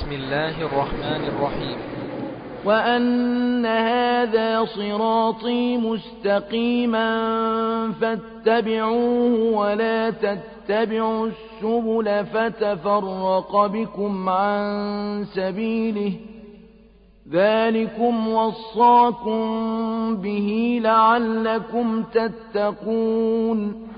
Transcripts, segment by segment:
بسم الله الرحمن الرحيم. وأن هذا صراطي مستقيما فاتبعوه ولا تتبعوا السبل فتفرق بكم عن سبيله ذلكم وصاكم به لعلكم تتقون.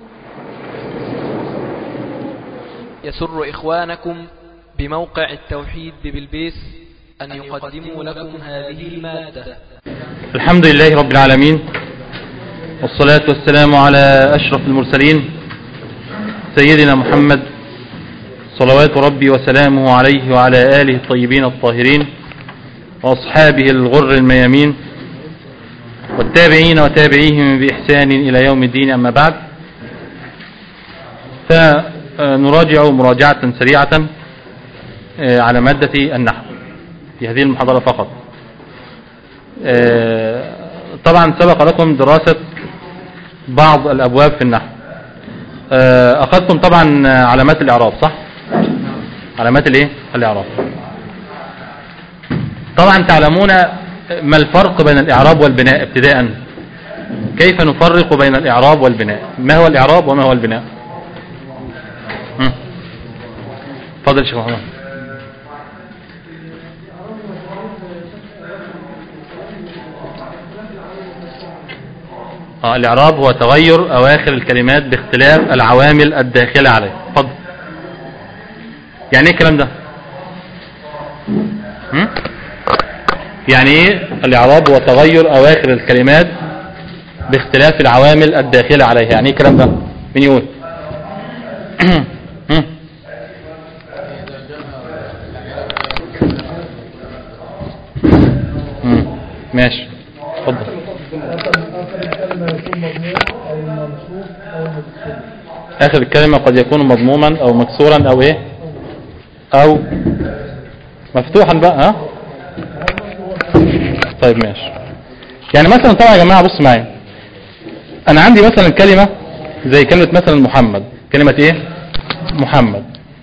يسر إخوانكم بموقع التوحيد ببلبيس أن يقدموا لكم هذه المادة. الحمد لله رب العالمين، والصلاة والسلام على أشرف المرسلين سيدنا محمد صلوات ربي وسلامه عليه وعلى آله الطيبين الطاهرين وأصحابه الغر الميامين والتابعين وتابعيهم بإحسان إلى يوم الدين. أما بعد، فنراجع مراجعة سريعة على مادة النحو في هذه المحاضرة فقط. طبعا سبق لكم دراسة بعض الأبواب في النحو. أخذتم طبعا علامات الإعراب، صح؟ علامات الايه؟ الإعراب. طبعا تعلمون ما الفرق بين الإعراب والبناء ابتداء. كيف نفرق بين الإعراب والبناء؟ ما هو الإعراب وما هو البناء؟ تفضل شيخ محمد. الإعراب هو تغير أواخر الكلمات باختلاف العوامل الداخلة عليه. تفضل. يعني ايه الكلام ده؟ يعني ايه الإعراب هو تغير أواخر الكلمات باختلاف العوامل الداخلة عليها؟ يعني ايه الكلام ده؟ مين يقول؟ ماشي، اتفضل. آخر الكلمة قد يكون مضموما أو مكسورا أو إيه، أو مفتوحا بقى. ها؟ طيب ماشي. يعني مثلا طبعا يا جماعة بص معايا، أنا عندي مثلا كلمة زي كلمة مثلا محمد. كلمة إيه؟ محمد.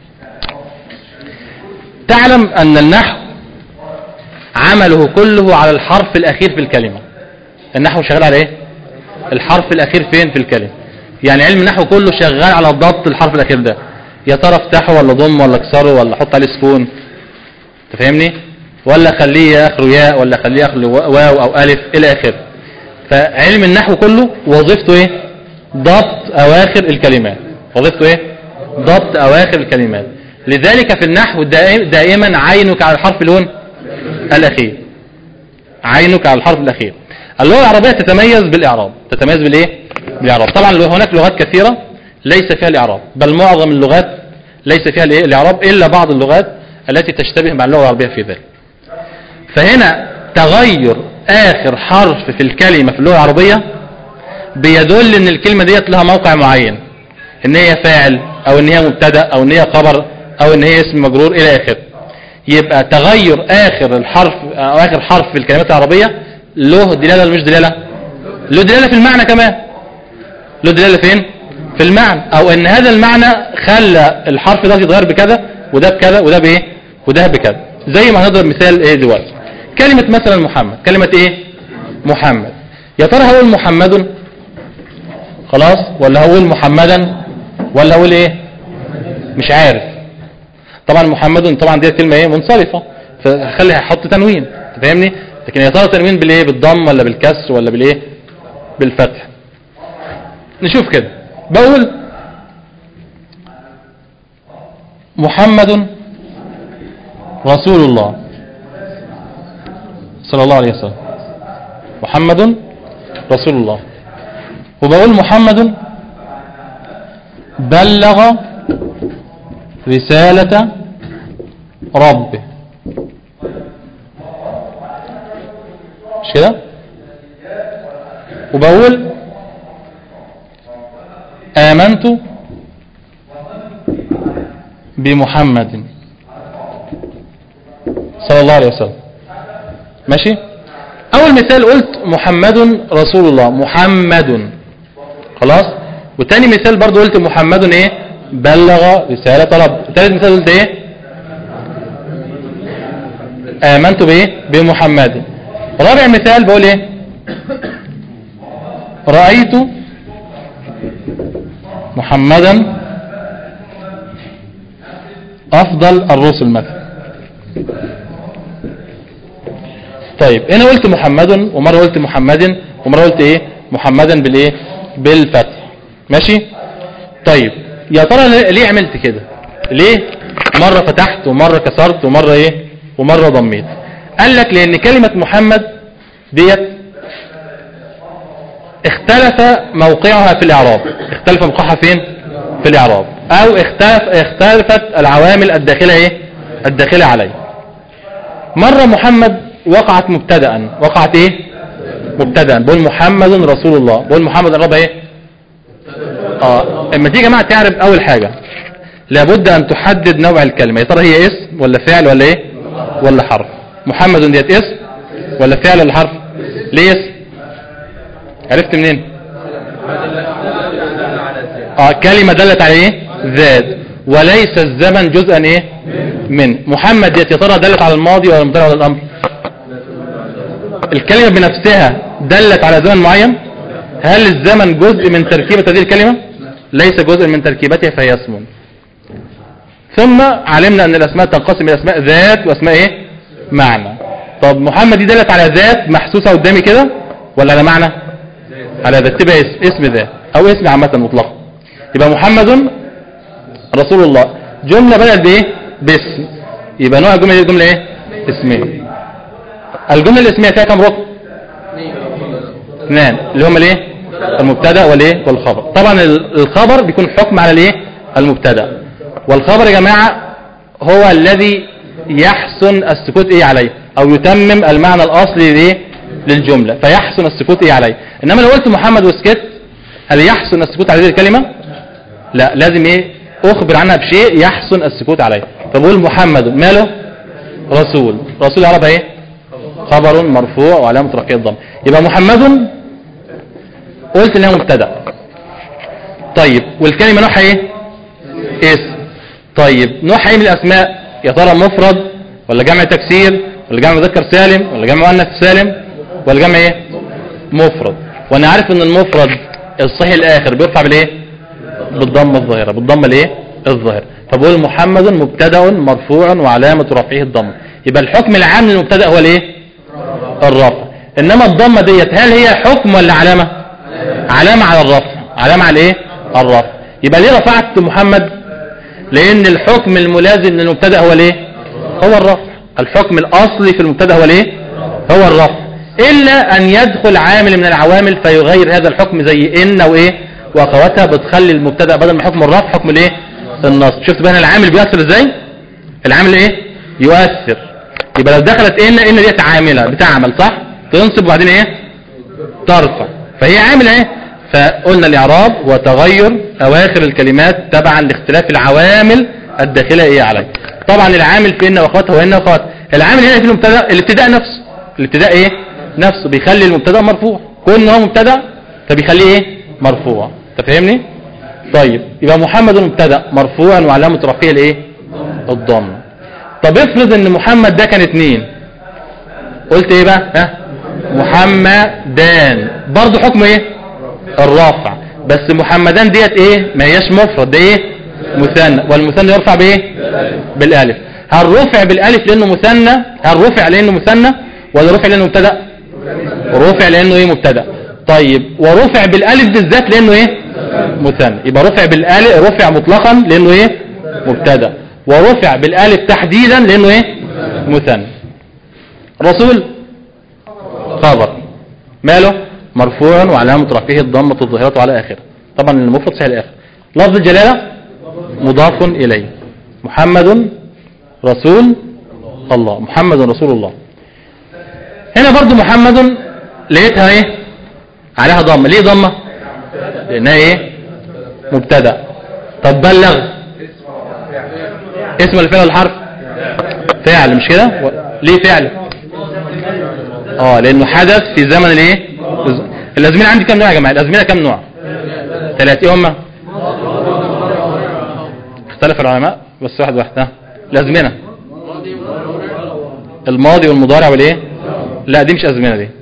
تعلم أن النحو عمله كله على الحرف الأخير في الكلمة. النحو شغال على إيه؟ الحرف الأخير فين في الكلمة. يعني علم النحو كله شغال على ضبط الحرف الأخير ده، يا ترى افتحه ولا ضم ولا اكسره ولا حط عليه سكون، تفهمني؟ ولا خليه آخره ياء ولا خليه آخره واو أو ألف إلى آخره. فعلم النحو كله وظيفته إيه؟ ضبط أواخر الكلمات. وظيفته إيه؟ ضبط أواخر الكلمات. لذلك في النحو دائما عينك على الحرف الأخير. عينك على الحرف الأخير. اللغة العربية تتميز بالإعراب. تتميز بالإيه؟ بالإعراب. طبعا هناك لغات كثيرة ليس فيها الإعراب، بل معظم اللغات ليس فيها الإعراب إلا بعض اللغات التي تشتبه مع اللغة العربية في ذلك. فهنا تغير آخر حرف في الكلمة في اللغة العربية بيدل إن الكلمة ديت لها موقع معين، إن هي فاعل أو إن هي مبتدأ أو إن هي خبر أو إن هي اسم مجرور إلى آخره. يبقى تغير آخر الحرف أو آخر حرف في الكلمات العربية له دلالة ولا مش دلالة؟ له دلالة في المعنى كمان. له دلالة فين؟ في المعنى. أو إن هذا المعنى خلى الحرف ده يتغير بكذا وده بكذا وده بإيه وده بكذا. زي ما هنضرب مثال إيه دلوقتي. كلمة مثلا محمد. كلمة إيه؟ محمد. يا ترى هقول محمد خلاص ولا هقول محمدا ولا هقول إيه؟ مش عارف. طبعا محمد طبعا دي كلمة إيه؟ منصرفة، فخلي هحط تنوين، تفهمني؟ لكن يا ترى تنوين بالايه؟ بالضم ولا بالكسر ولا بالايه؟ بالفتح. نشوف كده. بقول محمد رسول الله صلى الله عليه وسلم. محمد رسول الله. وبقول محمد بلغ رسالة ربه. مش كده؟ وبقول آمنت بمحمد صلى الله عليه وسلم. ماشي؟ أول مثال قلت محمد رسول الله. محمد خلاص. وتاني مثال برضو قلت محمد ايه؟ بلغ رسالة رب. وتالت مثال قلت ايه؟ آمنت بايه؟ بمحمد. رابع مثال بقول ايه؟ رأيت محمدا افضل الرسل مثلا. طيب هنا قلت محمد، ومرة قلت محمد، ومرة قلت ايه؟ محمدا بالايه؟ بالفتح. ماشي. طيب يا ترى ليه عملت كده؟ ليه مرة فتحت ومرة كسرت ومرة ايه ومرة ضميت؟ قال لك لان كلمة محمد ديت اختلف موقعها في الاعراب. اختلف موقعها فين؟ في الاعراب. او اختلفت العوامل الداخلة ايه؟ الداخلة عليه. مرة محمد وقعت مبتدأ. وقعت ايه؟ مبتدأ. بقول محمد رسول الله. بقول محمد الرب ايه؟ اما تيجي يا جماعه تعرف اول حاجه لابد ان تحدد نوع الكلمه. يا ترى هي اسم ولا فعل ولا ايه ولا حرف؟ محمد ديت اسم ولا فعل ولا حرف؟ ليه اسم؟ عرفت منين؟ كلمه دلت على ايه؟ ذات، وليس الزمن جزءا ايه من. محمد ديت يا ترى دلت على الماضي ولا المضارع ولا الامر؟ الكلمه بنفسها دلت على زمن معين. هل الزمن جزء من تركيبه هذه الكلمه؟ ليس جزء من تركيبتها، فهي اسم. ثم علمنا ان الاسماء تنقسم الى اسماء ذات واسماء ايه معنى. طب محمد دي دلت على ذات محسوسه قدامي كده ولا على معنى؟ على ذات، تبقى اسم ذات او اسم عامه مطلقه. يبقى محمد رسول الله جمله بدات بايه؟ باسم. يبقى نوع الجمله دي جمله ايه؟ اسميه. الجمله الاسميه فيها كم ركن؟ اثنان، اللي هم الايه؟ المبتدا والايه؟ والخبر. طبعا الخبر بيكون حكم على الايه؟ المبتدا. والخبر يا جماعه هو الذي يحسن السكوت ايه عليه، او يتمم المعنى الاصلي لايه؟ للجمله، فيحسن السكوت ايه عليه. انما لو قلت محمد وسكت هل يحسن السكوت على هذه الكلمه؟ لا، لازم ايه؟ اخبر عنها بشيء يحسن السكوت عليه. فبقول محمد ماله؟ رسول. رسول عربي ايه؟ خبر مرفوع وعلامه رفعه الضم. يبقى محمد قلت انها مبتدا. طيب والكلمه نوعها ايه؟ اسم. طيب نوعها ايه من الاسماء؟ يا ترى مفرد ولا جمع تكسير ولا جمع مذكر سالم ولا جمع مؤنث سالم ولا جمع ايه؟ مفرد. وانا عارف ان المفرد الصحيح الاخر بيرفع بالايه؟ بالضمه الظاهره. بالضمه الايه؟ الظاهره. فبقول محمد مبتدا مرفوع وعلامه رفعه الضمه. يبقى الحكم العام للمبتدا هو الايه؟ الرفع. انما الضمه ديت هل هي حكم ولا علامه؟ علامه على الرفع. علامه على ايه؟ الرفع. يبقى ليه رفعت محمد؟ لان الحكم الملازم للمبتدا هو الايه؟ هو الرفع. الحكم الاصلي في المبتدا هو الايه؟ هو الرفع، الا ان يدخل عامل من العوامل فيغير هذا الحكم زي ان وايه واخواتها، بتخلي المبتدا بدل ما حكم الرفع حكم الايه؟ النصب. شفت بقى العامل بيؤثر ازاي؟ العامل ايه؟ يؤثر. يبقى لو دخلت ان ديت عامله بتعمل صح؟ تنصب وبعدين ايه؟ ترفع. فهي عامل ايه؟ فقلنا الاعراب وتغير اواخر الكلمات تبعا لاختلاف العوامل الداخله ايه عليه. طبعا العامل في ان واخواتها وان واخواتها. العامل هنا في المبتدا الابتداء نفسه. الابتداء ايه؟ نفسه بيخلي المبتدا مرفوع. كون هو مبتدا فبيخليه ايه؟ مرفوع. انت فاهمني؟ طيب يبقى محمد مبتدا مرفوع وعلامه رفعه الايه؟ الضم. طب افرض ان محمد ده كان اثنين، قلت ايه بقى؟ ها؟ محمدان. برضه حكم ايه؟ الرافع. بس محمدان ديت ايه؟ ما هياش مفرد، ده ايه؟ مثنى. والمثنى يرفع بايه؟ بالالف. هل رفع بالالف لانه مثنى؟ هل رفع لانه مثنى ولا رفع لانه مبتدا؟ رفع لانه ايه؟ مبتدا. طيب ورفع بالالف بالذات لانه ايه؟ مثنى. يبقى رفع بالالف رفع مطلقا لانه ايه؟ مبتدا، ورفع بالالف تحديدا لانه ايه؟ مثنى. رسول خبر ماله؟ مرفوع وعلامه رفعه الضمه الظاهره على اخره. طبعا المفرد صحيح الاخر. لفظ الجلاله مضاف اليه. محمد رسول الله. محمد رسول الله. هنا برضو محمد لقيتها ايه؟ عليها ضمه. ليه ضمه؟ لانها ايه؟ مبتدا. طب بلغ اسم ولا فعل الحرف؟ فعل مش كده؟ ليه فعل؟ لانه حدث في زمن الايه؟ الازمنه عندي كم نوع يا جماعه؟ الازمنه كم نوع؟ 3. هم اختلف العلماء بس واحد. الازمنه الماضي والمضارع والايه؟ لا دي مش ازمنه، دي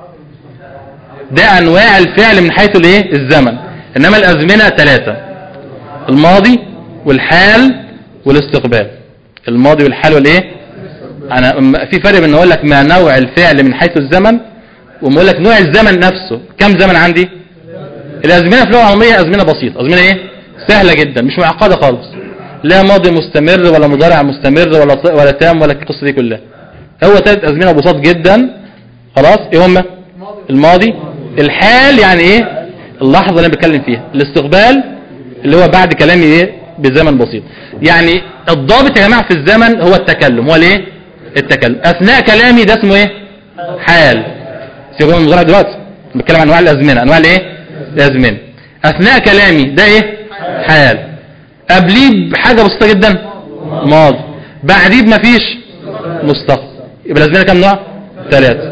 ده انواع الفعل من حيث الايه؟ الزمن. انما الازمنه 3: الماضي والحال والاستقبال. الماضي والحال والايه؟ انا في فرق بين اقول لك ما نوع الفعل من حيث الزمن وما اقول لك نوع الزمن نفسه. كم زمن عندي؟ الازمنه في اللغه العربيه ازمنه بسيطه، ازمنه ايه؟ سهله جدا، مش معقده خالص. لا ماضي مستمر ولا مضارع مستمر ولا تام ولا القصه دي كلها. هو 3 ازمنه بساط جدا. خلاص ايه هم؟ الماضي، الحال يعني ايه؟ اللحظه اللي انا بتكلم فيها، الاستقبال اللي هو بعد كلامي ايه؟ بزمن بسيط. يعني الضابط يا جماعه في الزمن هو التكلم، هو الايه؟ التكلم. اثناء كلامي ده اسمه ايه؟ حال. سيبقى من المضارع دلوقتي بتكلم عن انواع الازمنه، انواع الايه؟ الازمنه. اثناء كلامي ده ايه؟ حال. قبليه بحاجه بسيطه جدا ماضي، بعديه مفيش مستقبل. يبقى الازمنه كام نوع؟ 3.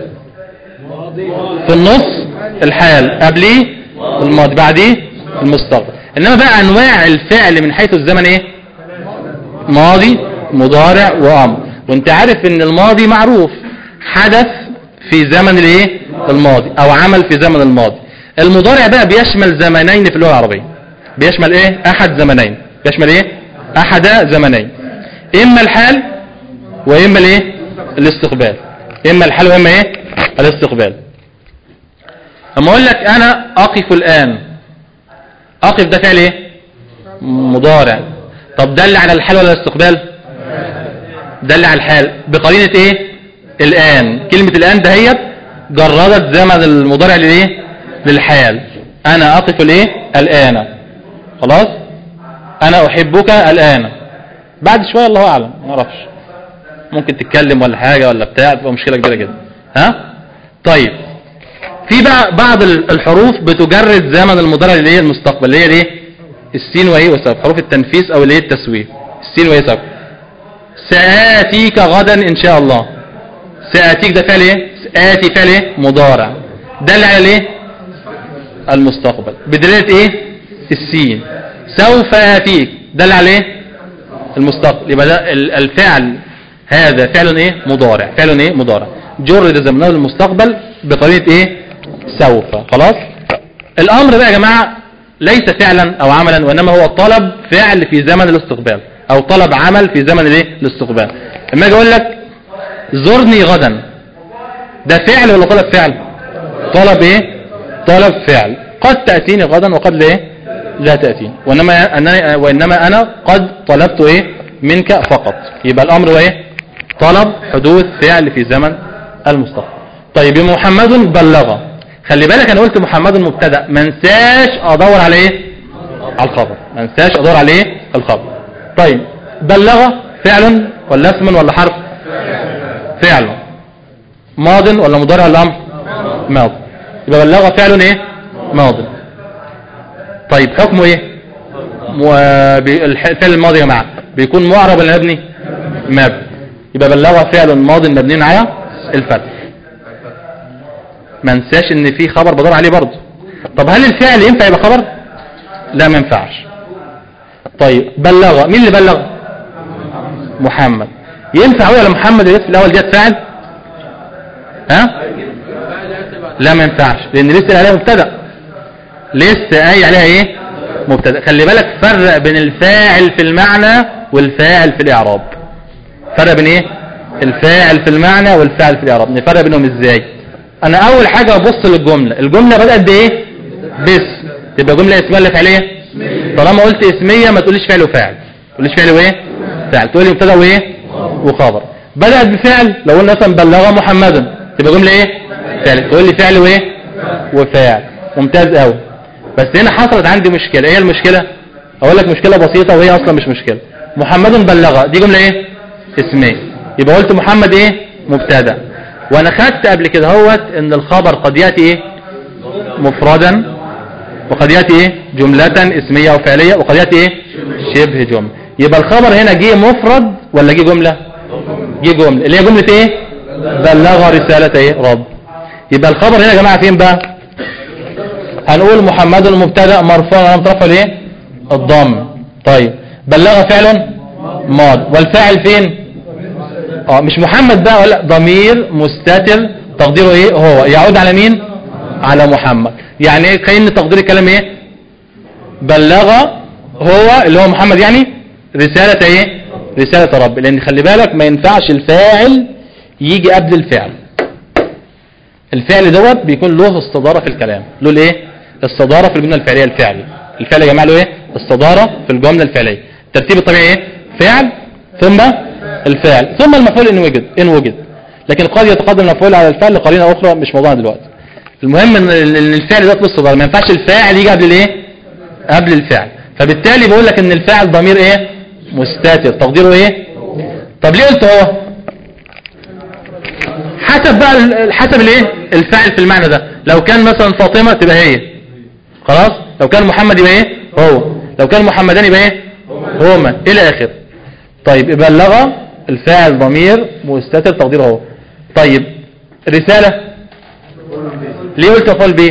في النص الحال، قبليه الماضي، بعديه المستقبل. انما بقى انواع الفعل من حيث الزمن ايه؟ ماضي مضارع وامر. وانت عارف ان الماضي معروف حدث في زمن الايه؟ الماضي، او عمل في زمن الماضي. المضارع بقى بيشمل زمنين في اللغه العربيه، بيشمل ايه؟ احد زمنين. بيشمل ايه؟ احد زمنين، اما الحال واما الايه؟ الاستقبال. اما الحال واما ايه؟ الاستقبال. اما اقول لك انا اقف الان، اقف ده فعل ايه؟ مضارع. طب دل على الحال ولا الاستقبال؟ دل على الحال بقرينه ايه؟ الان. كلمه الان دهيت جردت زمن المضارع للايه؟ للحال. انا اقف الايه؟ الان. خلاص. انا احبك الان. بعد شويه الله اعلم ما اعرفش، ممكن تتكلم ولا حاجه ولا بتاع، تبقى مشكله كبيره جدا. ها طيب، في بقى بعض الحروف بتجرد زمن المضارع اللي هي المستقبل، اللي هي الايه؟ السين وهي وسبب، حروف التنفيس او الايه؟ التسويف. السين وهي سبب. سآتيك غدا ان شاء الله. سآتيك ده فعل ايه؟ آتي فعل ايه؟ مضارع، دل على الايه؟ المستقبل بدلاله ايه؟ السين. سوف آتيك دل على ايه؟ المستقبل. يبقى ده الفعل هذا فعل ايه؟ مضارع. فعل ايه؟ مضارع جرد زمنه للمستقبل بقرينه ايه؟ سوف. خلاص. الامر بقى يا جماعه ليس فعلا او عملا، وانما هو طلب فعل في زمن الاستقبال، او طلب عمل في زمن الايه؟ الاستقبال. لما اجي اقول لك زرني غدا، ده فعل ولا طلب فعل؟ طلب ايه؟ طلب فعل. قد تأتيني غدا وقد لا تأتيني، وانما انا قد طلبت ايه؟ منك فقط. يبقى الامر هو ايه؟ طلب حدوث فعل في زمن المستقبل. طيب محمد بلغ، خلي بالك انا قلت محمد مبتدا، ما انساش ادور على ايه؟ على الخبر. ما انساش ادور على ايه؟ الخبر. طيب بلغ فعل ولا اسم ولا حرف؟ فعل. ماض ولا مضارع ولا امر؟ ماضي. يبقى بلغ فعل ايه؟ ماضي. طيب حكمه ايه؟ الفعل الماضي يا جماعه بيكون معرب ولا مبني؟ مبني. يبقى بلغ فعل ماض مبني على الفتح. ما انساش ان في خبر بدور عليه برضه. طب هل الفعل ينفع يبقى خبر؟ لا ما ينفعش. طيب بلغ، مين اللي بلغ؟ محمد. ينفع ولا محمد اللي في الاول ديت فاعل؟ ها؟ لا ما ينفعش، لان لسه عليها مبتدا، لسه قايل عليها ايه؟ مبتدا. خلي بالك فرق بين الفاعل في المعنى والفاعل في الاعراب. فرق بين ايه؟ الفاعل في المعنى والفاعل في الاعراب. نفرق بينهم ازاي؟ انا اول حاجه ابص للجمله، الجمله بدات بايه؟ باسم، تبقى جمله اسميه ولا فعليه؟ طالما قلت اسميه ما تقوليش فعل وفاعل، ما تقوليش فعل وايه؟ فعل، تقولي مبتدا وايه؟ وخبر. بدات بفعل، لو قلنا مثلا بلغ محمدا تبقى جمله ايه؟ فعل، تقول لي فعل وايه؟ وفاعل. ممتاز قوي. بس هنا حصلت عندي مشكله. ايه المشكله؟ اقول لك مشكله بسيطه وهي اصلا مش مشكله. محمد بلغ دي جمله ايه؟ اسميه، يبقى قلت محمد ايه؟ مبتدا. وانا خدت قبل كده هوت ان الخبر قد ياتي ايه؟ مفردا، وقد ياتي ايه؟ جمله اسميه او فعليه، وقد ياتي ايه؟ شبه جمله. يبقى الخبر هنا جه مفرد ولا جه جمله؟ جه جمله، اللي هي جمله ايه؟ بلغ رساله ايه؟ رب. يبقى الخبر هنا يا جماعه فين بقى؟ هنقول محمد المبتدا مرفوع علامه رفعه الايه؟ الضم. طيب بلغ فعل ماض، والفاعل فين؟ مش محمد بقى، ولا ضمير مستتر تقديره ايه هو، يعود على مين؟ على محمد. يعني ايه كأن تقدير الكلام ايه؟ بلغ هو اللي هو محمد يعني رسالة ايه؟ رسالة رب. لان خلي بالك ما ينفعش الفاعل يجي قبل الفعل. الفعل دوت بيكون له استدارة في الكلام، له الايه؟ استدارة في الجملة الفعلية. الفعل يا جماعة له ايه؟ استدارة في الجملة الفعلية. الترتيب الطبيعي ايه؟ فعل ثم الفاعل ثم المفعول ان وجد. لكن قد يتقدم المفعول على الفعل لقرينة اخرى مش موضوعنا دلوقتي. المهم ان الفعل ده له استدارة، ما ينفعش الفاعل يجي قبل الايه؟ قبل الفعل. فبالتالي بقول لك ان الفاعل ضمير ايه؟ مستتر تقديره ايه؟ طب ليه قلت هو؟ حسب بقى حسب الايه؟ الفاعل في المعنى ده. لو كان مثلا فاطمة تبقى هي، خلاص. لو كان محمد يبقى ايه؟ هو. لو كان محمدان يبقى ايه؟ هما الى اخر. طيب بلغ الفاعل ضمير مستتر تقديره هو. طيب رسالة ليه قلت مفعول به؟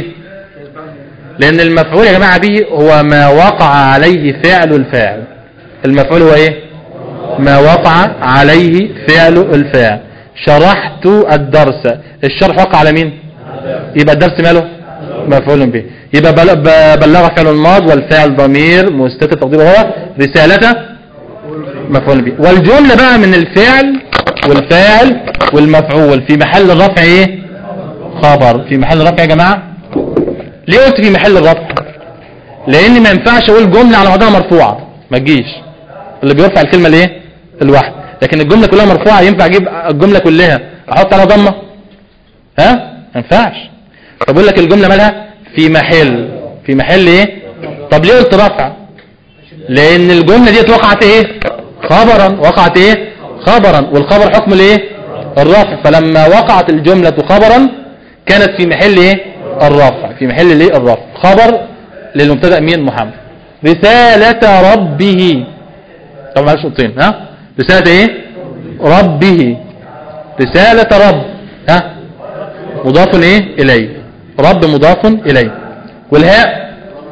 لان المفعول يا جماعة به هو ما وقع عليه فعل الفاعل. المفعول هو ايه؟ ما وقع عليه فعل الفاعل. شرحت الدرس، الشرح وقع على مين؟ يبقى الدرس ماله؟ مفعول به. يبقى بلغ فعل الماض والفاعل ضمير مستتر تقديره هو، رسالته مفعول به. والجملة بقى من الفعل والفاعل والمفعول في محل الرفع ايه؟ خبر. في محل الرفع يا جماعة. ليه قلت في محل الرفع؟ لان ما ينفعش اقول جملة على بعضها مرفوعة، ما تجيش. اللي بيرفع الكلمة الايه؟ الواحد. لكن الجملة كلها مرفوعة ينفع اجيب الجملة كلها احط على ضمة؟ ها؟ ما ينفعش. فبقول لك الجملة مالها؟ في محل ايه؟ طب ليه قلت رفع؟ لان الجملة دي وقعت ايه؟ خبرا. وقعت ايه؟ خبرا. والخبر حكم الايه؟ الرفع. فلما وقعت الجملة خبرا كانت في محل ايه؟ الرفع. في محل الايه؟ الرفع. خبر للمبتدا مين؟ محمد. رسالة ربه. طب معلش نقطتين. ها؟ رسالة ايه؟ ربه. رسالة رب. ها؟ مضاف ايه؟ اليه. رب مضاف اليه. والهاء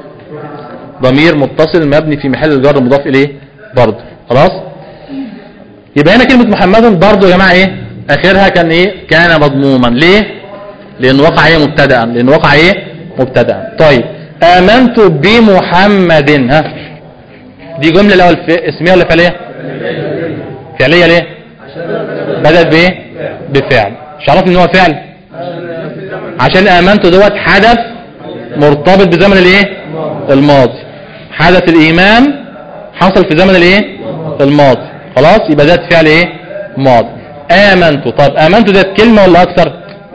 ضمير متصل مبني في محل الجر مضاف اليه برضه. خلاص. يبقى هنا كلمة محمد برضه يا جماعة ايه؟ اخرها كان ايه؟ كان مضموما. ليه؟ لان وقع ايه؟ مبتدأ. لان وقع ايه؟ مبتدأ. طيب امنت بمحمد. ها؟ دي جملة الاول اسمية ولا فعلية؟ فعلية. ليه؟ بدأت بايه؟ بفعل. مش عرفت ان هو فعل؟ عشان امنت دوت حدث مرتبط بزمن الايه؟ الماضي. حدث الايمان حصل في زمن الايه؟ الماضي. خلاص. يبقى ده فعل ايه؟ ماضي. امنت. طب امنت ده كلمة ولا اكثر؟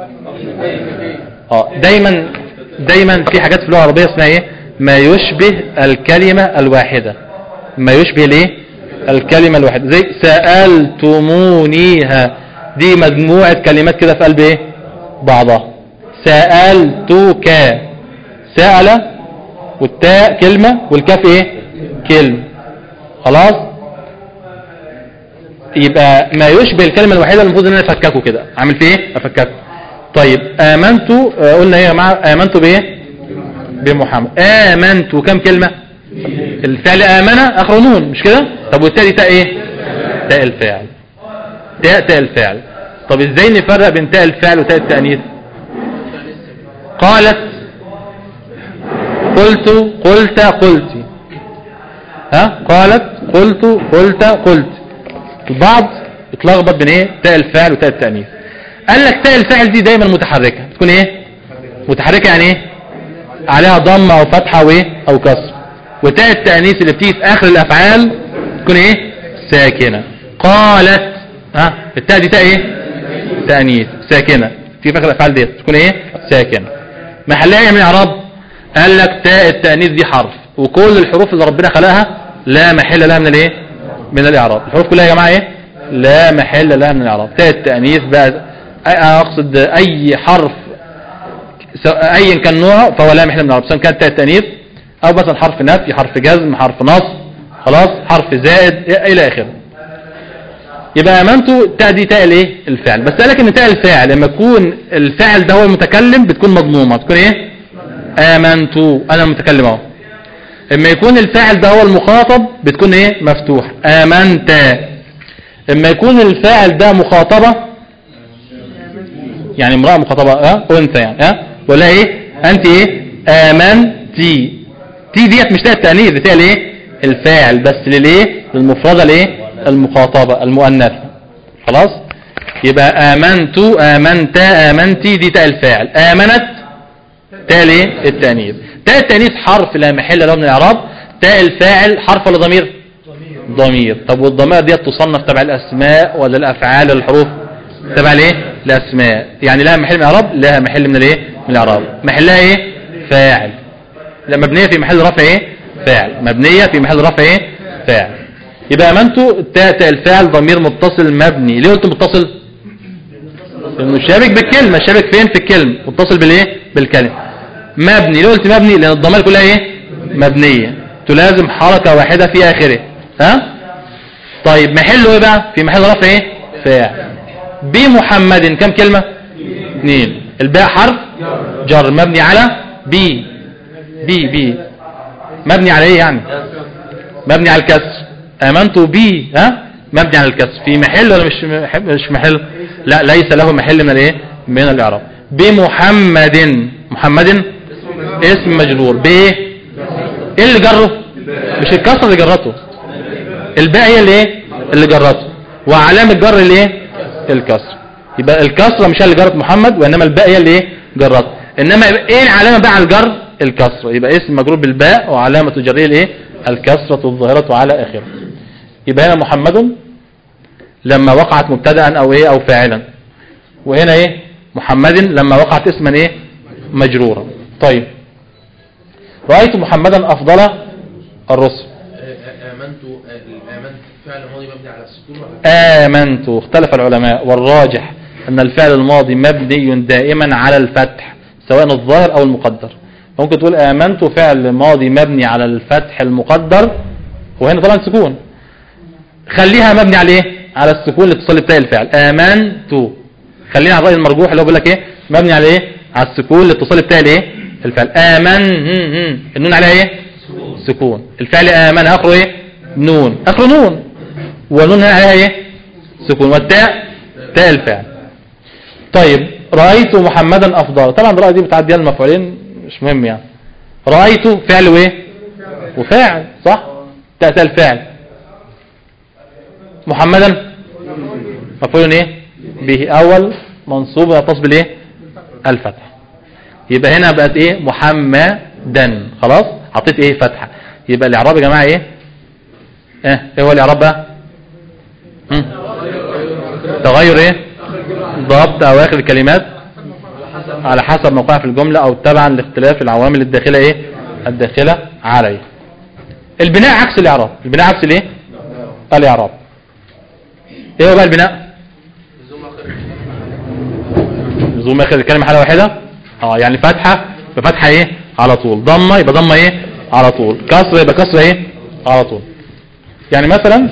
دايما في حاجات في اللغة العربية اسمها ايه؟ ما يشبه الكلمة الواحدة. ما يشبه الايه؟ الكلمة الواحدة. زي سألتمونيها، دي مجموعة كلمات كده في قلب ايه؟ بعضها. سألتك، سأل والتاء كلمة والكاف ايه؟ كلمة. خلاص. يبقى ما يشبه الكلمة الواحدة المفروض ان انا افككه كده. عامل فيه ايه؟ افككه. طيب آمنت قلنا ايه يا جماعة؟ آمنت بايه؟ بمحمد. آمنت كم كلمة؟ الفعل آمنة اخر نون مش كده؟ طب والتاء دي تاء ايه؟ تاء الفاعل. تاء الفاعل. طب ازاي نفرق بين تاء الفاعل وتاء التأنيث؟ قالت، قلت. ها؟ قالت، قلت. البعض اتلخبط بين ايه؟ تاء الفاعل وتاء التأنيث. قال لك تاء الفاعل دي دايما متحركة. تكون ايه؟ متحركة يعني ايه؟ عليها ضمة او فتحة وايه؟ او كسر. وتاء التأنيث اللي بتيجي في اخر الافعال تكون ايه؟ ساكنة. قالت. ها؟ التاء دي تاء ايه؟ تأنيث ساكنة في اخر الافعال دي تكون ايه؟ ساكنة. محلها من اعراب؟ قال لك تاء التأنيث دي حرف، وكل الحروف اللي ربنا خلقها لا محل لها من الايه؟ من الاعراب. الحروف كلها يا جماعة ايه؟ لا محل لها من الاعراب. تاء التأنيث بقى اقصد اي حرف ايا كان نوعه فهو لا محل من الاعراب، سواء كانت تاء التأنيث او مثلا حرف نفي، حرف جزم، حرف نصب، خلاص، حرف زائد الى اخره. يبقى امنت تاء دي تاء الايه؟ الفعل. بس قال لك ان تاء الفاعل لما يكون الفاعل ده هو المتكلم بتكون مضمومه، تكون ايه؟ امنت انا المتكلم اهو. اما يكون الفاعل ده هو المخاطب بتكون ايه؟ مفتوح. امنت. اما يكون الفاعل ده مخاطبة، يعني امرأة مخاطبة انثى يعني ولا ايه انت ايه امنتي، تي ديت مش تاء التانيث، دي تاء الايه الفاعل بس للايه للمفردة الايه المخاطبة المؤنثة. خلاص يبقى امنت امنت امنتي دي تاء الفاعل، امنت تاء الايه التانيث. تاء التانيث حرف لا محل له من الاعراب، تاء الفاعل حرف ولا ضمير؟ ضمير. طب والضمائر ديت تصنف تبع الاسماء ولا الافعال ولا الحروف؟ تبع الايه الاسماء، يعني لها محل من الاعراب، لها محل من الايه من الاعراب. محلها ايه فاعل، لا مبنيه في محل رفع ايه فاعل، مبنيه في محل رفع ايه فاعل. يبقى امنتوا تاء الفاعل ضمير متصل مبني. ليه قلت متصل؟ لانه شابك بالكلمه، شابك فين في الكلمه، متصل بالايه بالكلمه. مبني. ليه قلت مبني؟ لان الضمائر كلها ايه مبنيه، تلازم حركه واحده في اخره. طيب محله ايه بقى؟ في محل رفع ايه فاعل. بمحمد كم كلمه؟ 2. الباء حرف جر مبني على بي مبني على ايه يعني؟ مبني على الكسر. امنت بي مبني على الكسر. في محل ولا مش محل؟ لا ليس له محل من الايه من الاعراب. بمحمد، محمد اسم مجرور بايه؟ ايه اللي جره؟ مش الكسر اللي جرته، الباء هي اللي ايه اللي جرته، وعلامه جر الايه الكسر. يبقى الكسره مش هي اللي جرت محمد، وانما الباء هي اللي ايه جرته. انما ايه العلامه بقى على الجر؟ الكسره. يبقى اسم مجرور بالباء وعلامه جره الايه الكسره الظاهره على اخره. يبقى هنا محمد لما وقعت مبتدا او ايه او فاعلا، وهنا ايه محمد لما وقعت اسما ايه مجرورا. طيب رايت محمدا افضل الرسل. امنت فعل ماضي مبني على السكون. امنت اختلف العلماء، والراجح ان الفعل الماضي مبني دائما على الفتح سواء الظاهر او المقدر. ممكن تقول امنت فعل ماضي مبني على الفتح المقدر، وهنا طبعا سكون، خليها مبني على ايه على السكون الاتصال بتاع الفعل. امنت خلينا على الراي المرجوح اللي هو بيقول لك ايه مبني على ايه على السكون الاتصال بتاع الايه الفعل. امن النون عليها ايه سكون. الفعل امن اخره ايه نون، اخره نون، والنون عليها ايه سكون، والتاء تاء الفعل. طيب رايت محمدا افضل، طبعا الراي دي بتعدي المفعولين مش مهم يعني. رايت فعل وايه وفاعل صح، تاء الفعل. محمدا مفعول ايه به اول منصوب يتصل بالايه الفتح. يبقى هنا بقت ايه محمدا، خلاص حطيت ايه فتحه. يبقى الاعراب يا جماعه ايه ايه هو الاعراب بقى؟ تغير ايه ضبط اواخر الكلمات على حسب موقعها في الجمله او تبعا لاختلاف العوامل الداخله ايه الداخله عليه. البناء عكس الاعراب. البناء عكس الايه الاعراب. ايه هو بقى البناء؟ لزوم اخر الكلمه حاله واحده. يعني فتحه بفتحه ايه على طول، ضمه يبقى ضمه ايه على طول، كسر يبقى كسر ايه على طول. يعني مثلا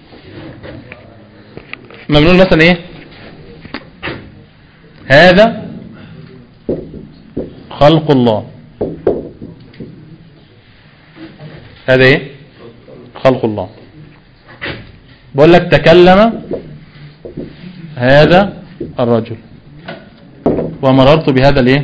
ما بنقول مثلا ايه هذا خلق الله، هذا ايه خلق الله. بقول لك تكلم هذا الرجل ومررت بهذا الايه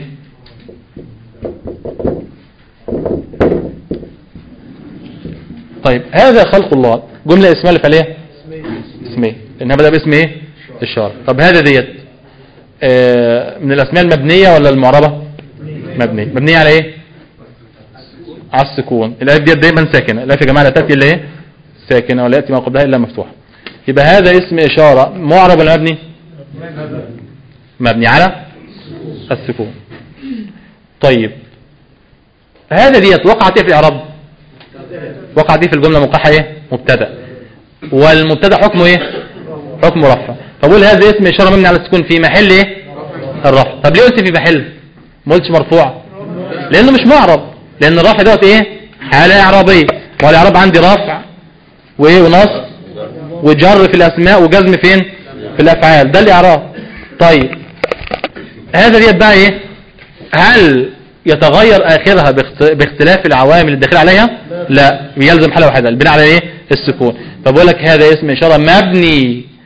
طيب هذا خلق الله جمله اسميه ولا فعليه؟ اسميه، لانها بدأ باسم ايه اشاره. طب هذا ديت من الاسماء المبنيه ولا المعربه؟ مبنيه. مبنيه على ايه؟ على السكون. الالف ديت دايما ساكنه، الالف يا جماعه لا تاتي الا ايه ساكنه ولا ياتي ما قبلها الا مفتوحه. يبقى هذا اسم اشاره معرب ولا مبني؟ مبني على السكون. طيب هذا ديت وقعت ايه في الاعراب؟ وقعت ايه في الجمله موقعها ايه مبتدا، والمبتدا حكمه ايه حكمه رفع. فبقول هذا اسم اشاره مبني على السكون في محل ايه الرفع. طب ليه قلت في محل ما قلتش مرفوع؟ لانه مش معرب، لان الرفع دوت ايه حاله اعرابيه، والاعراب عندي رفع وايه ونصب وجر في الاسماء وجزم فين في الافعال، ده الاعراب. طيب هذا ديت بقى ايه هل يتغير اخرها باختلاف العوامل الداخله عليها؟ لا، يلزم حاله واحده البناء على ايه السكون. فبقول لك هذا اسم اشاره مبني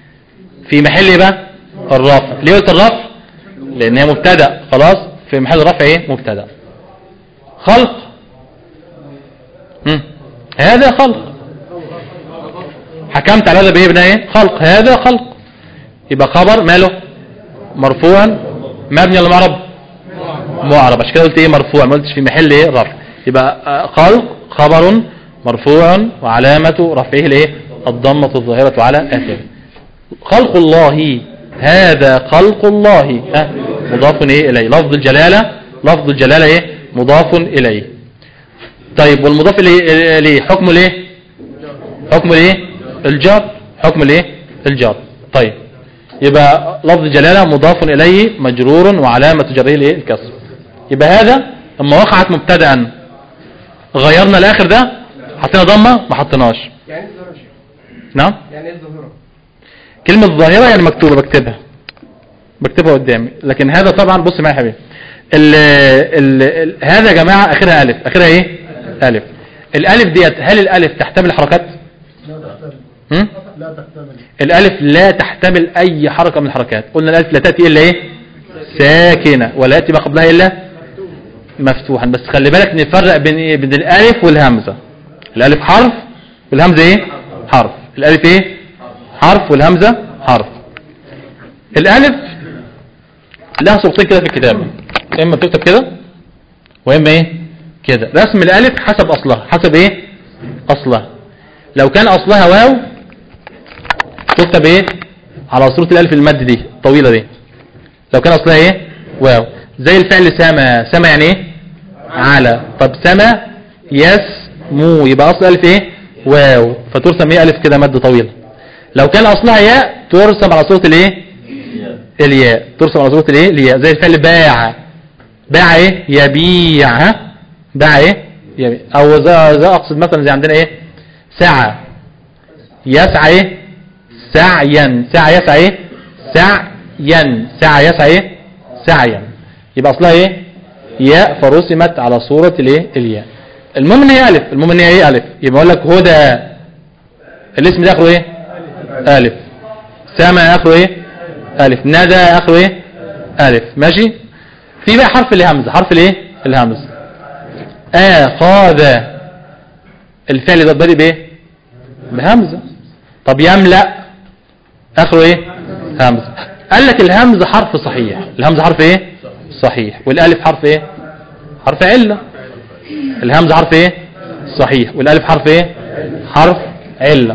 في محل ايه بقى؟ الرفع. ليه قلت الرفع؟ لان هي مبتدا، خلاص في محل رفع ايه؟ مبتدا. خلق، هذا خلق، حكمت على هذا بايه؟ بنا ايه؟ خلق، هذا خلق. يبقى خبر ماله؟ مرفوع مبني ولا معرب؟ معرب. عشان كده قلت ايه؟ مرفوع، ما قلتش في محل ايه؟ رفع. يبقى خلق خبر مرفوع وعلامة رفعه الايه؟ الضمة الظاهرة على آخره. خلق الله، هذا خلق الله، مضاف ايه اليه. لفظ الجلالة، لفظ الجلالة ايه؟ مضاف اليه. طيب والمضاف اليه حكمه الايه؟ حكمه الايه؟ الجر. حكم الايه؟ الجر. طيب يبقى لفظ الجلالة مضاف اليه مجرور وعلامة جره الايه؟ الكسر. يبقى هذا لما وقعت مبتدأ غيرنا الاخر ده، حطينا ضمه ما حطيناش. يعني ايه الظاهره؟ نعم، يعني ايه الظاهره؟ كلمه ظاهره يعني مكتوبه، بكتبها قدامي. لكن هذا طبعا بص معايا يا حبيبي، هذا يا جماعه اخرها الف. اخرها ايه؟ الف. الالف ديت هل الالف تحتمل حركات؟ لا تحتمل. الالف لا تحتمل اي حركه من الحركات. قلنا الالف لا تاتي الا ايه؟ ساكنه، ولا ياتي ما قبلها الا مفتوحا. بس خلي بالك نفرق بين ايه؟ بين الالف والهمزه. الالف حرف والهمزه ايه؟ حرف. الالف ايه؟ حرف والهمزه حرف. الالف لها صورتين كده في الكتاب، اما بتكتب كده واما ايه؟ كده. رسم الالف حسب اصلها، حسب ايه؟ اصلها. لو كان اصلها واو تكتب ايه؟ على صورة الالف المد دي الطويلة دي. لو كان اصلها ايه؟ واو. زي الفعل سما. سما يعني ايه؟ على. طب سما يسمو، يبقى اصل الف ايه؟ واو، فترسم ايه؟ الف كده مد طويل. لو كان اصلها ياء ترسم على صورة الايه؟ الياء. ترسم على صورة الايه؟ الياء. زي الفعل باع. باع ايه؟ يبيع. باع ايه؟ يبيع. او زي اقصد مثلا زي عندنا ايه؟ سعى. يسعى ايه؟ سعيا. سعى يسعى ايه؟ سعيا. سعى يسعى ايه؟ سعيا. يبقى اصلها ايه؟ ياء، فرسمت على صورة الايه؟ الياء. المهم ان هي الف. المهم ان هي ايه؟ الف. يبقى اقول لك هدى، الاسم ده اخره ايه؟ الف. سما اخره ايه؟ الف. ندى اخره ايه؟ الف. ماشي. في بقى حرف الهمزه. حرف الايه؟ الهمزه. اخذ، الفعل ده بادئ بايه؟ بهمزه. طب يملأ اخره ايه؟ همزه. قال لك الهمزه حرف صحيح. الهمزه حرف ايه؟ صحيح. والالف حرف ايه؟ حرف عله. الهمزه حرف ايه؟ صحيح. والالف حرف ايه؟ حرف عله.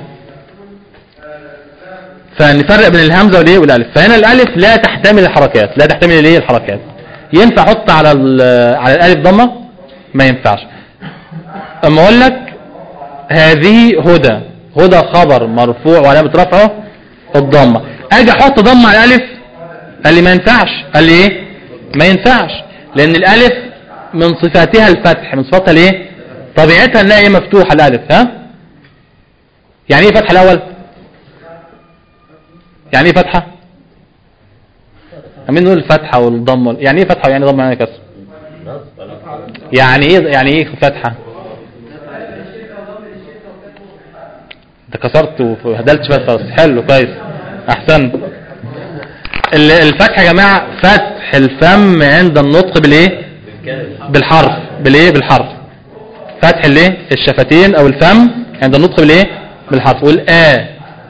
فنفرق بين الهمزه والايه؟ والالف. فهنا الالف لا تحتمل الحركات. لا تحتمل الايه؟ الحركات. ينفع احط على الالف ضمه؟ ما ينفعش. اما اقول لك هذه هدى، هدى خبر مرفوع وعلامه رفعه الضمه، اجي احط ضمه على الالف؟ قال لي ما ينفعش. قال لي ايه؟ ما ينفعش، لان الالف من صفاتها الفتح. من صفاتها الايه؟ طبيعتها انها ايه؟ مفتوحه الالف. ها؟ يعني ايه فتحه الاول؟ يعني ايه فتحه؟ امين نقول الفتحه والضمه. يعني ايه فتحه ويعني ضمه يعني كسر؟ يعني ايه؟ يعني ايه فتحه؟ انت كسرت وهدلت شويه خالص. حلو كويس احسن. الفتح يا جماعه فتح الفم عند النطق بالايه؟ بالحرف. بالايه؟ بالحرف. فتح الايه؟ الشفتين او الفم عند النطق بالايه؟ بالحرف. والآ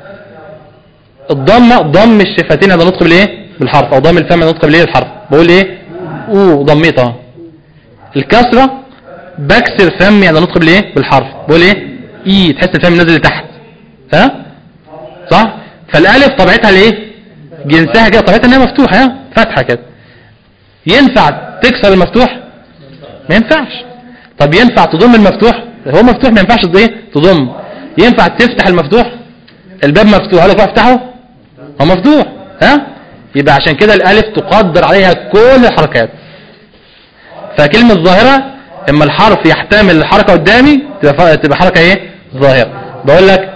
الضمه ضم الشفتين عند النطق بالايه؟ بالحرف، او ضم الفم عند النطق بالايه؟ بالحرف. بقول ايه؟ او ضميتها. الكسره بكسر فمي عند النطق بالايه؟ بالحرف. بقول ايه؟ اي، تحس الفم نازل لتحت. ها؟ صح؟ فالالف طبيعتها الايه؟ جنسها كده، طبيعتها انها مفتوحه. ها؟ فتحه كده. ينفع تكسر المفتوح؟ ما ينفعش. طب ينفع تضم المفتوح؟ هو مفتوح ما ينفعش ايه؟ تضم. ينفع تفتح المفتوح؟ الباب مفتوح، هل افتحه؟ هو مفتوح. ها؟ يبقى عشان كده الالف تقدر عليها كل الحركات. فكلمه ظاهره اما الحرف يحتمل الحركه قدامي تبقى حركه ايه؟ ظاهره. بقول لك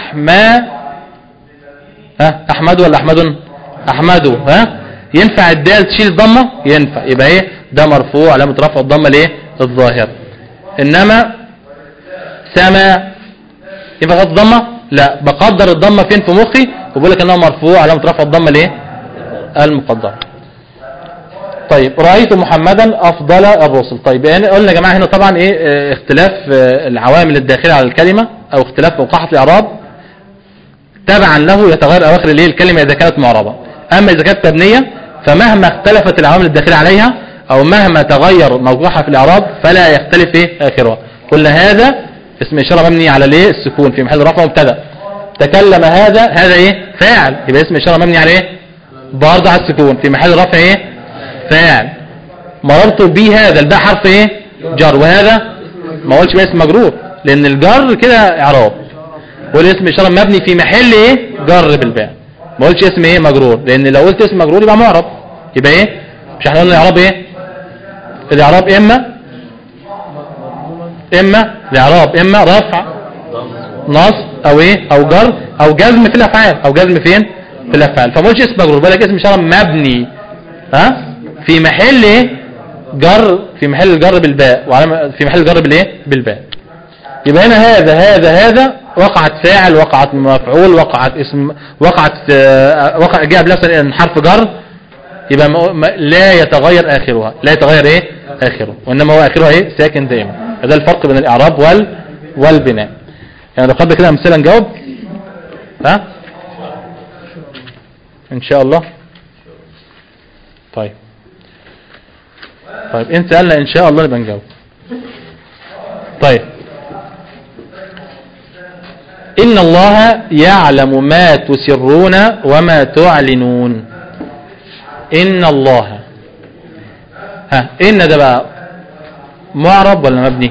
ها؟ احمد ولا احمد؟ احمد. ها؟ ينفع الدال تشيل الضمه؟ ينفع. يبقى ايه؟ ده مرفوع علامه رفع الضمه الايه؟ الظاهره. انما سما ينفع تحط ضمه؟ لا، بقدر الضمه فين في مخي وبقول لك انه مرفوع علامه رفع الضمه ليه المقدره. طيب رايت محمدا افضل الرسل. طيب يعني قلنا يا جماعه هنا طبعا ايه اختلاف العوامل الداخله على الكلمه او اختلاف وقاحه الاعراب تبعا له يتغير اواخر الايه الكلمه اذا كانت معربه. اما اذا كانت مبنيه فمهما اختلفت العوامل الداخله عليها او مهما تغير موقعها في الاعراب فلا يختلف ايه اخرها. كل هذا اسم اشاره مبني على الايه السكون في محل رفع مبتدا. تكلم هذا ايه فاعل، يبقى اسم اشاره مبني على ايه برضه على السكون في محل رفع ايه فاعل. مررت به هذا الباء حرف ايه جر، وهذا ما قلتش بقى اسم مجرور لان الجر كده اعراب، والاسم اشاره مبني في محل ايه جر بالباء. ما قلتش اسم ايه مجرور لان لو قلت اسم مجرور يبقى معرب. يبقى ايه مش احنا قلنا الاعراب ايه الاعراب الاعراب اما رفع نصب او ايه او جر او جزم في الافعال او جزم فين في الافعال. فما قلتش اسم مجرور بالك اسم اشاره مبني في محل ايه جر في محل الجر بالباء وعلامه في محل الجر بالايه بالباء. يبقى هنا هذا وقعت فاعل وقعت مفعول وقعت اسم وقعت جاء بلفظ حرف جر، يبقى لا يتغير اخرها لا يتغير ايه اخره وانما هو اخرها ايه ساكن دائما. هذا الفرق بين الاعراب والبناء. يعني لو خدنا كده امثله نجاوب ان شاء الله. طيب انت قالنا ان شاء الله نبقى نجاوب. طيب ان الله يعلم ما تسرون وما تعلنون. ان الله ان ده بقى معرب ولا مبني؟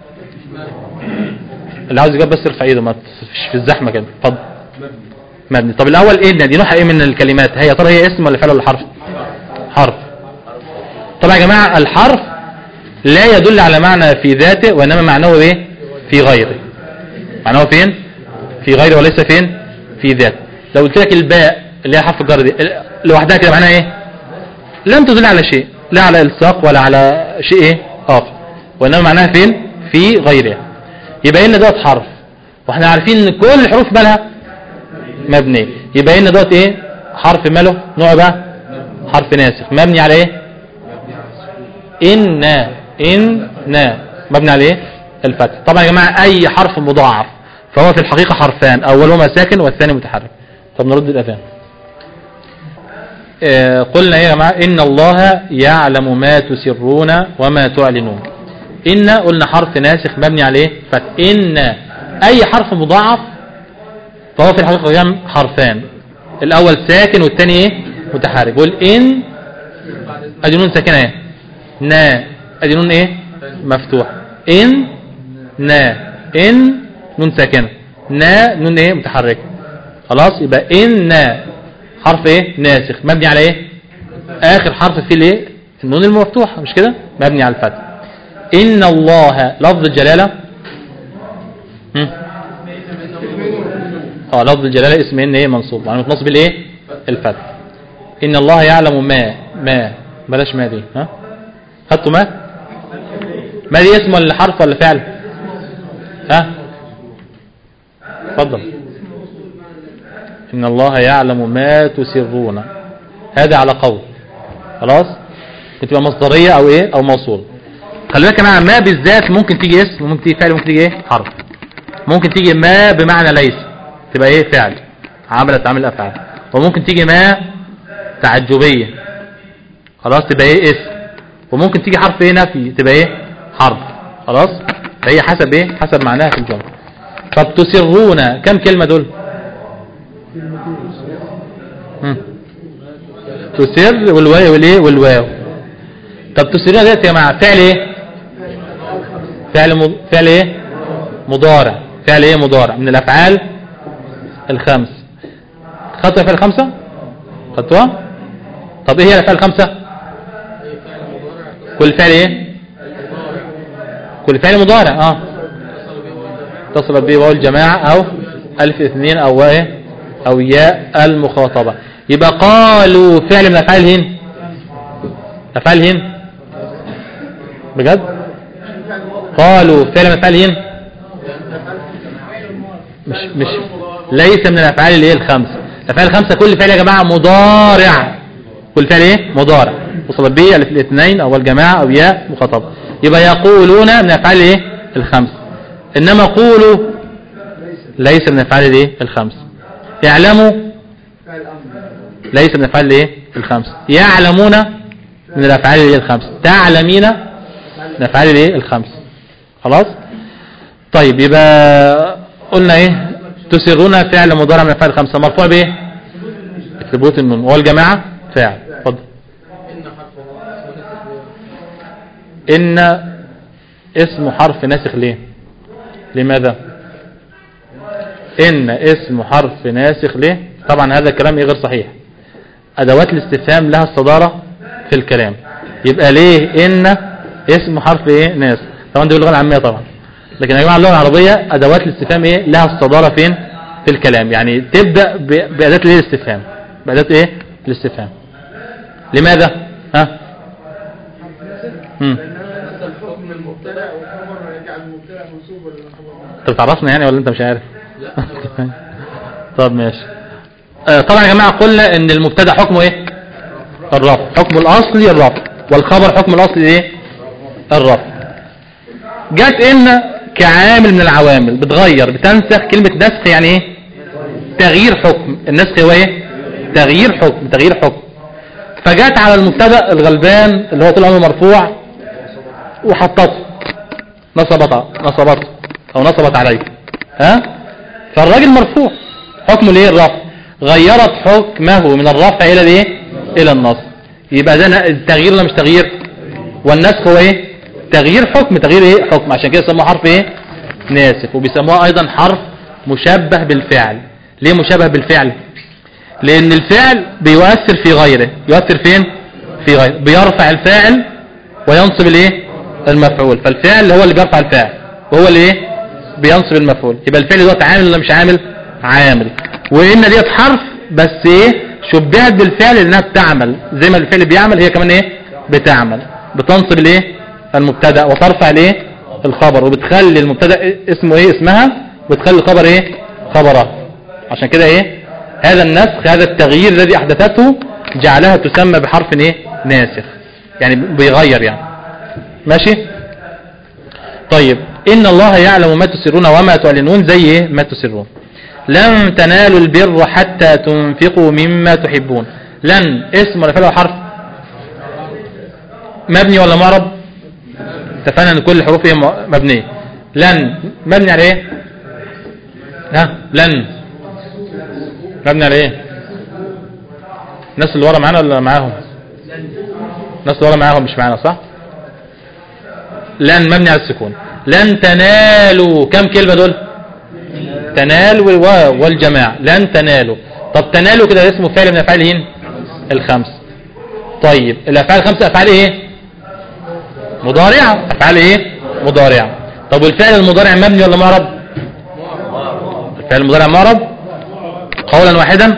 اللي عاوز يجاوب بس ارفع ايده ما تصفش في الزحمه كده. اتفضل. مبني. طب الاول ان دي نوعها ايه من الكلمات؟ هي ترى هي اسم ولا فعل ولا حرف؟ حرف. طبعا يا جماعه الحرف لا يدل على معنى في ذاته وانما معناه ايه في غيره. معناه فين في غيره وليس فين في ذاته. لو قلت لك الباء اللي هي حرف الجر دي لوحدها كده معناها ايه؟ لم تدل على شيء لا على الصاق ولا على شيء ايه اخر وانما معناها فين في غيرها. يبقى ان دوت حرف واحنا عارفين ان كل الحروف مالها مبنيه. يبقى ان دوت ايه حرف ماله نوع بقى حرف ناسخ مبني على ايه ان مبني على ايه الفتح. طبعا يا جماعه اي حرف مضاعف فهو في الحقيقه حرفان اولهما ساكن والثاني متحرك. طب نرد الاذان. قلنا يا جماعه ان الله يعلم ما تسرون وما تعلنون. ان قلنا حرف ناسخ مبني على ايه فتح. ان اي حرف مضاعف فهو في الحقيقه حرفان الاول ساكن والثاني ايه متحرك. قول ان ادي نون ساكنه ايه نا ادي نون ايه مفتوح ان نون ساكنه نون ايه متحركه. خلاص يبقى ان حرف ايه ناسخ مبني على ايه اخر حرف فيه الايه النون المفتوحه مش كده مبني على الفتح. ان الله لفظ الجلاله لفظ الجلاله اسم ان ايه منصوب يعني متنصب بالايه الفتح. ان الله يعلم ما بلاش ما دي خدتوا ما دي اسم ولا حرف ولا فعل؟ اتفضل. ان الله يعلم ما تسرون هذا على قول خلاص بتبقى مصدريه او ايه او موصول. خلي بالك يا جماعه ما بالذات ممكن تيجي اسم وممكن تيجي فعل وممكن تيجي ايه حرف. ممكن تيجي ما بمعنى ليس تبقى ايه فعل عملت عامل افعال وممكن تيجي ما تعجبيه خلاص تبقى ايه اسم وممكن تيجي حرف ايه نفي تبقى ايه حرف. خلاص فهي حسب ايه حسب معناها في الجمله. طب تسرون كم كلمه دول؟ تسر والواو والايه والواو. طب تسرون ديت يا جماعه فعل ايه فعل ايه مضارع. فعل ايه مضارع من الافعال الخمس. خدتوا الافعال الخمسه خدتوها؟ طب ايه هي الافعال الخمسه؟ كل فعل ايه كل فعل مضارع اتصل به واو الجماعه او الف اثنين او ايه او ياء المخاطبه. يبقى قالوا فعل من افعال الهن. افعال الهن بجد قالوا فعل من افعال الهن مش ليس من الافعال اللي هي الخمسه. الافعال الخمسه كل فعل يا جماعه مضارع، كل فعل ايه مضارع وصل به الف الاثنين او الجماعه او ياء مخاطبه. يبقى يقولون من الافعال ايه الخمسه. انما قولوا ليس من الافعال الايه الخمسه. يعلموا ليس من الافعال الايه الخمسه. يعلمون من الافعال الايه الخمسه. تعلمين من الافعال الايه الخمسه. خلاص. طيب يبقى قلنا ايه تسرون فعل مضارع من الافعال الخمسه مرفوع بايه ثبوت النون. وهو الجماعه فاعل. اتفضل. ان اسم حرف ناسخ ليه؟ لماذا؟ ان اسم حرف ناسخ ليه؟ طبعا هذا الكلام غير صحيح. ادوات الاستفهام لها الصداره في الكلام. يبقى ليه ان اسم حرف ايه ناسخ؟ طبعا دي باللغه العاميه طبعا، لكن يا جماعه اللغه العربيه ادوات الاستفهام ايه لها الصداره فين في الكلام. يعني تبدا باداه الايه الاستفهام، باداه ايه الاستفهام. لماذا؟ ها الحكم المبتدا والخبر يجعل المبتدا منصوب ولا خبر؟ انت بتعرفنا يعني ولا انت مش عارف؟ طب ماشي. طبعا يا جماعه قلنا ان المبتدا حكمه ايه الرفع، حكمه الاصلي الرفع، والخبر حكم الاصلي ايه الرفع. جت ان كعامل من العوامل بتغير بتنسخ. كلمه نسخ يعني ايه تغيير حكم. النسخ هو ايه تغيير حكم، تغيير حكم. فجت على المبتدا الغلبان اللي هو طول عمره مرفوع وحطته نصبت او نصبت عليه. ها فالراجل مرفوع حكمه ليه الرفع، غيرت حكمه من الرفع الى الايه الى النصب. يبقى ده التغيير ولا مش تغيير؟ والنسخ هو ايه تغيير حكم، تغيير ايه حكم. عشان كده سموه حرف ايه ناسخ. وبيسموها ايضا حرف مشبه بالفعل. ليه مشبه بالفعل؟ لان الفعل بيؤثر في غيره. يؤثر فين في غيره؟ بيرفع الفاعل وينصب الايه المفعول. فالفعل هو اللي بيرفع الفاعل وهو اللي ايه بينصب المفعول. يبقى الفعل ده عامل ولا مش عامل؟ عامل. وان ديت حرف بس ايه شبهت بالفعل لانها بتعمل زي ما الفعل بيعمل، هي كمان ايه بتعمل، بتنصب الايه المبتدا وترفع الايه الخبر، وبتخلي المبتدا اسمه ايه اسمها، وبتخلي الخبر ايه خبره. عشان كده ايه هذا النسخ، هذا التغيير الذي احدثته جعلها تسمى بحرف ايه ناسخ، يعني بيغير يعني. ماشي. طيب ان الله يعلم ما تسرون وما تعلنون. زي ايه ما تسرون؟ لن تنالوا البر حتى تنفقوا مما تحبون. لن اسم ولا فعل ولا حرف؟ مبني ولا معرب؟ اتفقنا ان كل الحروف ايه مبنيه. لن مبني على ايه؟ ها لن مبني على ايه؟ الناس اللي ورا معانا ولا معاهم؟ الناس اللي ورا معاهم مش معانا صح؟ لن مبني على السكون. لن تنالوا كم كلمه دول؟ تنال والواو والجماعه. لن تنالوا. طب تنالوا كده اسمه فعل من افعالهن الخمس. طيب الافعال الخمسه افعال ايه مضارعه؟ افعال ايه مضارعه. طب والفعل المضارع مبني ولا معرب؟ الفعل المضارع معرب قولا واحدا.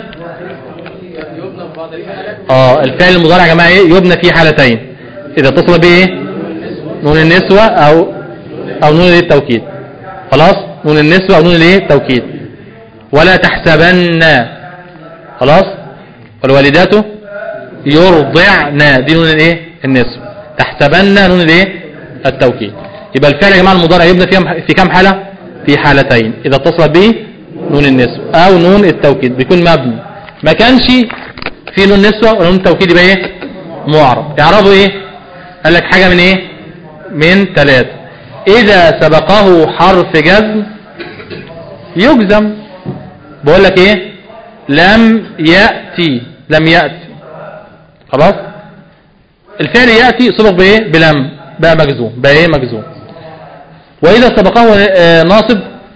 الفعل المضارع يا جماعه ايه يبنى في حالتين، اذا اتصل به ايه نون النسوه او نون التوكيد. خلاص نون النسوه او نون الايه التوكيد. ولا تحسبن خلاص. والوالدات يرضعن دي نون الايه النسوه. تحسبن نون الايه التوكيد. يبقى الفعل يا جماعه المضارع يبنى في كم حاله؟ في حالتين، اذا اتصل به نون النسوه او نون التوكيد بيكون مبني. ما كانش في نون نسوه ونون التوكيد يبقى ايه معرب. يعربوا ايه؟ قال لك حاجه من ايه من ثلاثه. اذا سبقه حرف جزم يجزم. بقول لك ايه لم ياتي. لم ياتي خلاص. الفعل ياتي سبق بايه بلم بقى مجزوم، بقى ايه مجزوم. واذا سبقه ناصب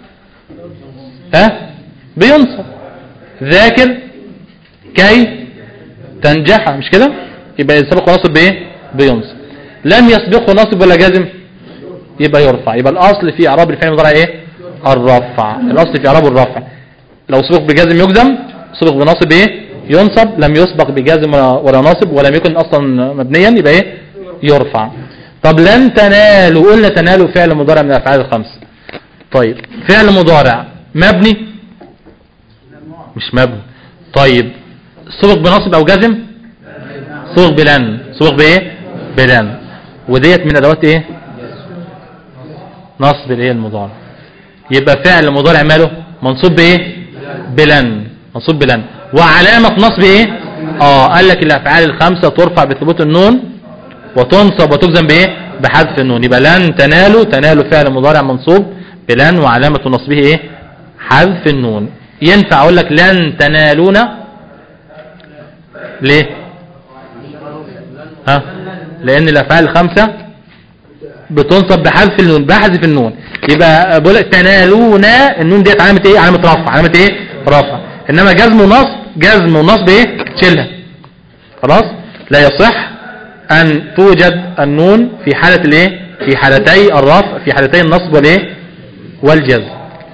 بينصب. ذاكر كي تنجح مش كده؟ يبقى سبقه ناصب بايه بينصب. لم يسبقه ناصب ولا جازم يبقى يرفع. يبقى الاصل في اعراب الفعل المضارع ايه الرفع. الاصل في اعراب الرفع. لو سبق بجازم يجزم، سبق بناصب ايه ينصب. لم يسبق بجازم ولا ناصب ولم يكن اصلا مبنيا يبقى ايه يرفع. طب لن تنالوا، قلنا تنالوا فعل مضارع من الافعال الخمسه. طيب فعل مضارع مبني مش مبني. طيب سبق بنصب او جزم؟ سبق بلن. سبق بايه؟ بلن. وديت من ادوات ايه؟ نصب الايه؟ المضارع. يبقى فعل المضارع ماله منصوب بايه؟ بلن. منصوب بلن. وعلامة نصب ايه؟ قال لك الافعال الخمسة ترفع بثبوت النون وتنصب وتجزم بايه؟ بحذف النون. يبقى لن تنالوا، تنالوا فعل مضارع منصوب بلن وعلامة نصبه ايه؟ حذف النون. ينفع اقول لك لن تنالونا ليه؟ لان الافعال الخمسة بتنصب بحذف النون، بحذف النون. يبقى بقول لك تنالونا، النون ديت علامة ايه؟ علامة رفع. علامة ايه؟ رفع. انما جزم ونصب، جزم ونصب ايه؟ تشيلها خلاص. لا يصح ان توجد النون في حالة الايه؟ في حالتي الرفع، في حالتي النصب والايه؟ والجزم.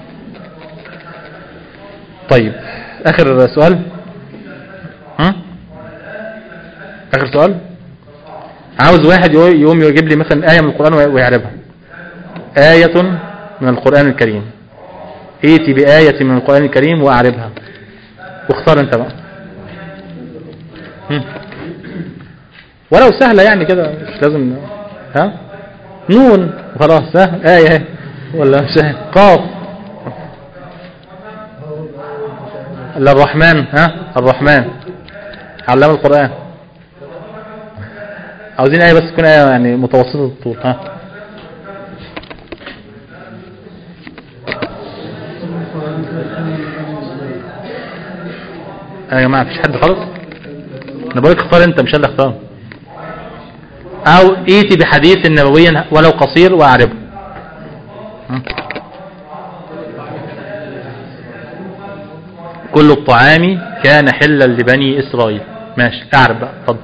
طيب اخر سؤال. اخر سؤال. عاوز واحد يقوم يجيب لي مثلا آية من القرآن ويعربها. آية من القرآن الكريم. ائتي بآية من القرآن الكريم واعربها. واختار انت بقى. ولو سهلة يعني كده، مش لازم نون وخلاص. سهل. آية ولا سهل؟ قاف. الا الرحمن. الرحمن علم القرآن. عاوزين آية بس تكون آية يعني متوسطة الطول. يا جماعة مفيش حد خالص. انا بقولك اختار انت، مش انا اللي اختار. او ايتي بحديث نبوي ولو قصير واعربه. كل الطعام كان حلا لبني اسرائيل. ماشي اعرب بقى. اتفضل.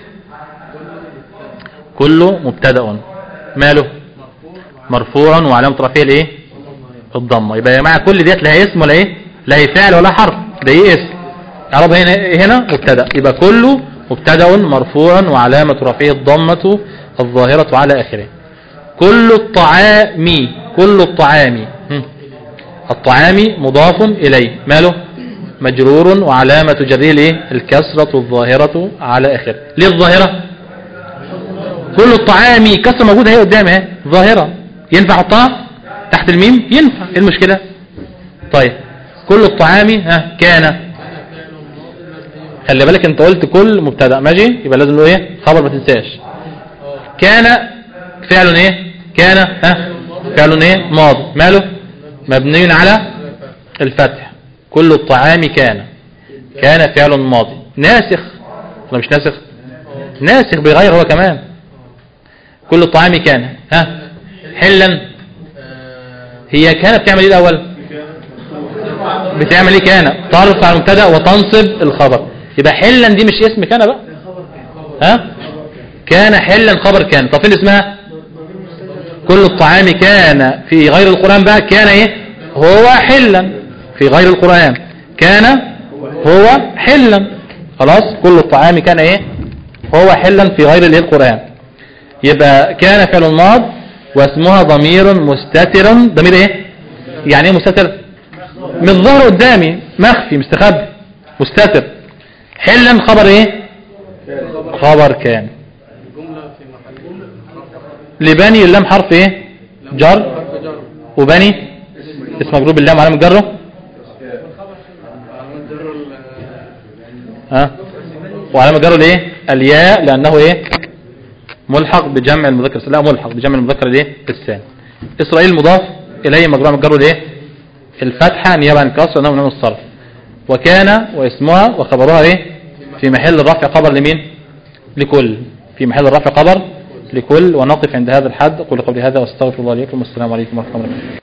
كله مبتدأ ماله مرفوع وعلامة رفعه الايه؟ الضمه. يبقى يا جماعه كل ديت لا اسم ولا ايه؟ لا هي فعل ولا حرف، ده ايه؟ اسم. اعرب هنا مبتدأ. يبقى كله مبتدأ مرفوع وعلامة رفعه الضمة الظاهرة على اخره. كل الطعام. كل الطعام. الطعام مضاف اليه ماله مجرور وعلامة جره الايه؟ الكسرة الظاهرة على اخره. ليه الظاهرة؟ كل الطعام كسرة موجودة هي قدامي اهي ظاهرة. ينفع احطها تحت الميم؟ ينفع. ايه المشكلة؟ طيب كل الطعام كان. خلي بالك انت قلت كل مبتدا ماشي، يبقى لازم له ايه؟ خبر ما تنساش. كان فعل ايه؟ كان فعل ايه؟ ماضي ماله مبني على الفتح. كل الطعام كان. كان فعل ماضي ناسخ ولا مش ناسخ؟ ناسخ بيغير هو كمان. كل الطعام كان حلا. هي كان بتعمل ايه الاول؟ بتعمل ايه؟ كان ترفع المبتدا وتنصب الخبر. يبقى حلا دي مش اسم كان بقى. كان حلا خبر كان. طب فين اسمها؟ كل الطعام كان في غير القرآن بقى. كان ايه؟ هو حلا في غير القرآن. كان هو حلا. خلاص. كل الطعام كان ايه؟ هو حلا في غير الايه؟ القرآن. يبقى كان فعل ماض واسمها ضمير مستتر. ضمير ايه؟ يعني ايه مستتر؟ من الظهر قدامي مخفي مستخبي مستتر. حلا خبر ايه؟ خبر كان. لبني اللام حرف ايه؟ جر. وبني اسم مجرور باللام علامة جره. وعلامة جره الايه؟ الياء لانه ايه؟ ملحق بجمع المذكر. لا ملحق بجمع المذكر الايه؟ السالم. اسرائيل مضاف اليه مجرور من جره الايه؟ الفتحه نيابه عن الكسر انه من الصرف. وكان واسمها وخبرها ايه؟ في محل الرفع خبر لمين؟ لكل. في محل الرفع خبر لكل. ونقف عند هذا الحد. اقول قولي هذا واستغفر الله لكم. والسلام عليكم ورحمه الله وبركاته.